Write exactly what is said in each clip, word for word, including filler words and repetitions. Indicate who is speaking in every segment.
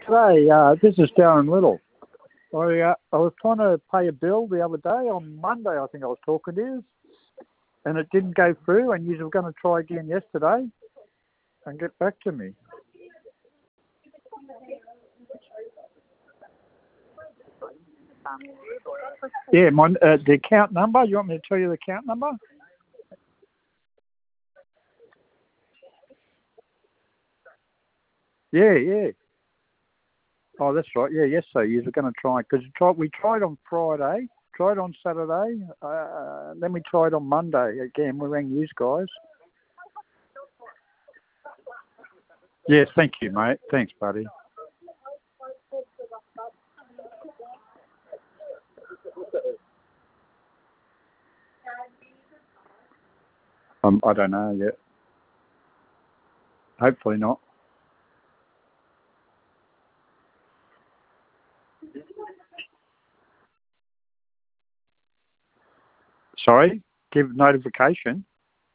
Speaker 1: Today, uh, this is Darren Little. I, uh, I was trying to pay a bill the other day, on Monday I think I was talking to you, and it didn't go through, and you were going to try again yesterday and get back to me. Yeah, my, uh, the account number, you want me to tell you the account number? Yeah, yeah. Oh, that's right. Yeah, yes, sir. You were going to try, because we tried on Friday, tried on Saturday, uh, then we tried on Monday again. We rang you guys. Yes, thank you, mate. Thanks, buddy. Um, I don't know yet. Hopefully not. Sorry? Give notification?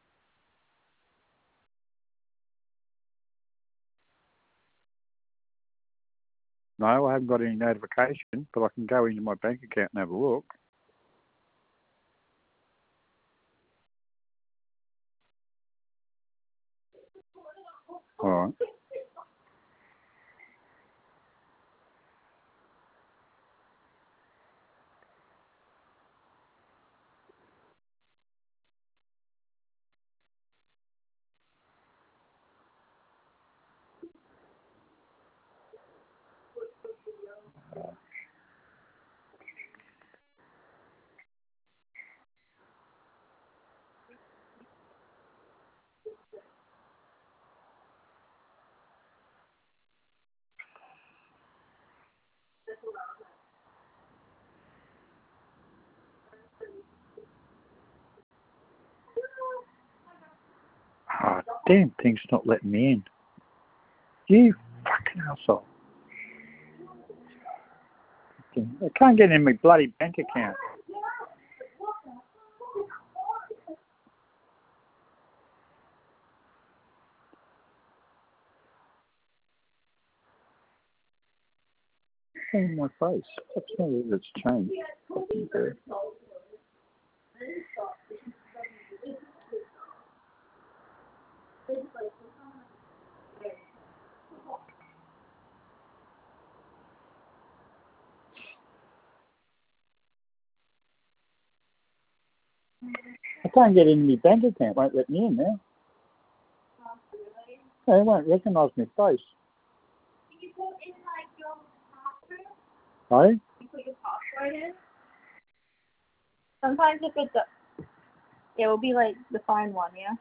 Speaker 1: No, I haven't got any notification, but I can go into my bank account and have a look. All right. Oh, damn thing's not letting me in. You fucking asshole. I can't get in my bloody bank account. On my face. That's not it. It's changed. Fucking bird. I can't get in my bank account. Won't let me in now. They won't recognise my face.
Speaker 2: Did you put in like your password?
Speaker 1: Hey?
Speaker 2: You put your password in? Sometimes if it's a, it will be like the fine one, yeah?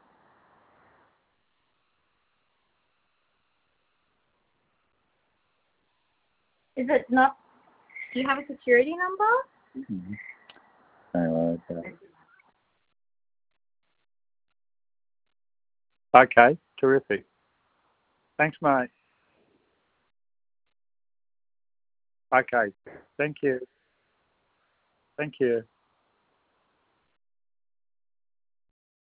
Speaker 2: Is it not, do you have a security number?
Speaker 1: Mm-hmm. Anyway, okay. Okay, terrific. Thanks, mate. Okay, thank you. Thank you.